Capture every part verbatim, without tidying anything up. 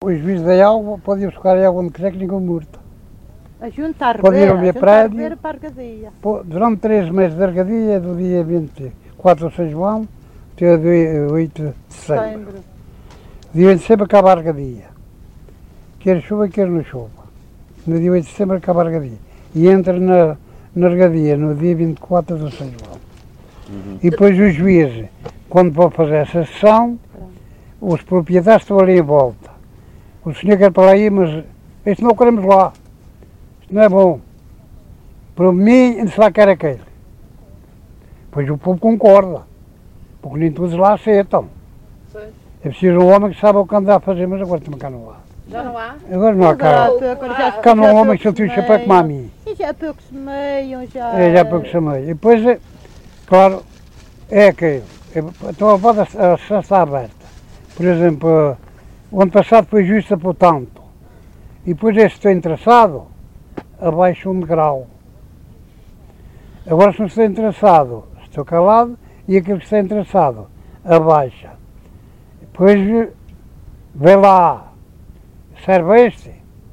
o juiz da água pode ir buscar a água onde quiser que ninguém multa. A junta Pode ir ao meu prédio. para a Argadia. Durante três meses de Argadia, do dia vinte e quatro de São João até o dia oito de setembro. Dia vinte de setembro acaba a Argadia. Quer chuva, quer não chuva. No dia oito de setembro acaba a Argadia. E entra na, na Argadia no dia vinte e quatro de São João. Uhum. E depois o juiz, quando vai fazer essa sessão, os proprietários estão ali em volta. O senhor quer para lá ir, mas isto não o queremos lá. Isto não é bom. Para mim, ainda se lá quer aquele. Pois o povo concorda. Porque nem todos lá aceitam. Sim. É preciso um homem que sabe o que anda a fazer, mas agora também cá não há. Já não há? Agora não há cá. Cá não há um homem que se tem o chapéu como a mim. E já poucos semeiam, já... É, já poucos semeiam. E depois, claro, é aquele. Então a voda está aberta. Por exemplo, o ano passado foi justa por tanto. E depois este está interessado, abaixa um degrau. Agora se não está interessado, estou calado, e aquele que está interessado, abaixa. Depois vem lá, serve este.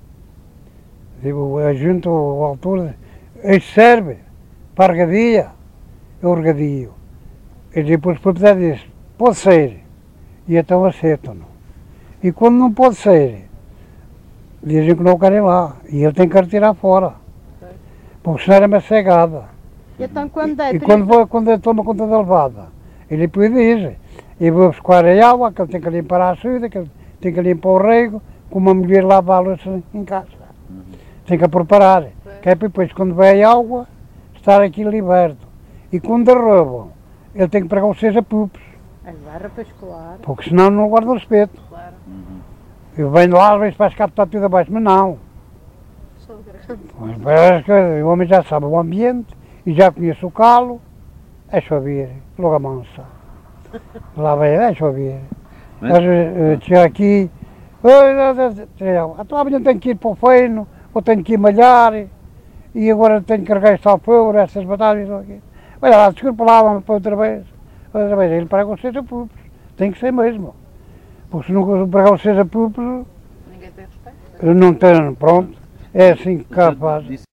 Digo, a junta, a altura, este serve para a regadia, é o regadio. E depois o proprietário diz, pode ser. E então aceitam-no. E quando não pode ser, dizem que não o querem lá. E ele tem que retirar fora. Porque senão era uma cegada. Então, quando é e quando, vou, quando ele toma conta da levada, ele depois diz, eu vou buscar a água, que ele tem que limpar a açude, que ele tem que limpar o rego, como a mulher lava a louça em casa. Uhum. Tem que preparar. É. Que é para depois, quando vai a água, estar aqui liberto. E quando derrubam, ele tem que pregar os seis apupos. As barras para escolar. Porque senão não guarda o respeito. Claro. Uhum. Eu venho lá, às vezes para escapar tudo abaixo, mas não. Mas, o homem já sabe o ambiente e já conhece o calo, é chover, logo a mansa. Lá vai, é chover. Às vezes chega aqui, então amanhã tenho que ir para o feino, ou tenho que ir malhar, e agora tenho que carregar esta alfeura, estas batatas, olha lá, desculpa lá, vamos para outra vez. Outra vez, ele prega os seis apupos, tem que ser mesmo. Porque se não pregar os seis apupos, ninguém tem respeito. Não tem, pronto, é assim que cá faz.